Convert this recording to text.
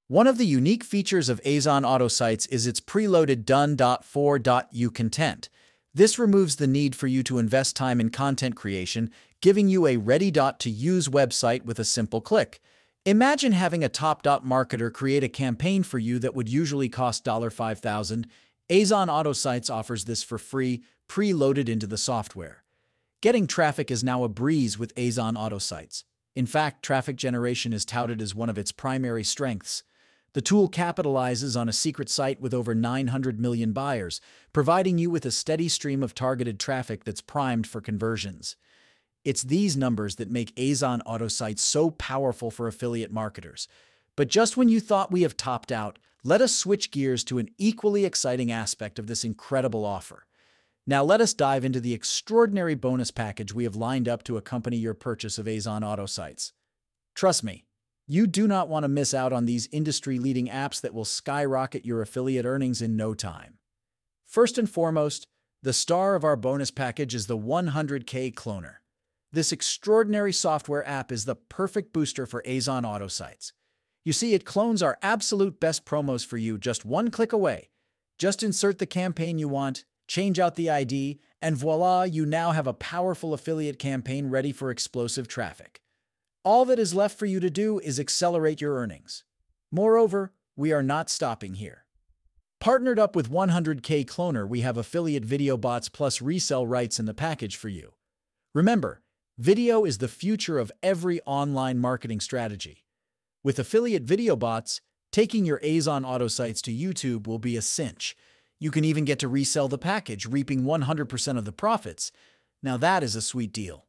One of the unique features of Azon Auto Sites is its preloaded done.for.you content. This removes the need for you to invest time in content creation, giving you a ready-to-use website with a simple click. Imagine having a top marketer create a campaign for you that would usually cost $5,000. Azon Auto Sites offers this for free, preloaded into the software. Getting traffic is now a breeze with Azon Auto Sites. In fact, traffic generation is touted as one of its primary strengths. The tool capitalizes on a secret site with over 900 million buyers, providing you with a steady stream of targeted traffic that's primed for conversions. It's these numbers that make Azon Auto Sites so powerful for affiliate marketers. But just when you thought we have topped out, let us switch gears to an equally exciting aspect of this incredible offer. Now let us dive into the extraordinary bonus package we have lined up to accompany your purchase of Azon Auto Sites. Trust me, you do not want to miss out on these industry-leading apps that will skyrocket your affiliate earnings in no time. First and foremost, the star of our bonus package is the 100K Cloner. This extraordinary software app is the perfect booster for Azon Auto Sites. You see, it clones our absolute best promos for you just one click away. Just insert the campaign you want, change out the ID, and voila, you now have a powerful affiliate campaign ready for explosive traffic. All that is left for you to do is accelerate your earnings. Moreover, we are not stopping here. Partnered up with 100K Cloner, we have affiliate video bots plus resell rights in the package for you. Remember, video is the future of every online marketing strategy. With affiliate video bots, taking your Azon Auto Sites to YouTube will be a cinch. You can even get to resell the package, reaping 100% of the profits. Now that is a sweet deal.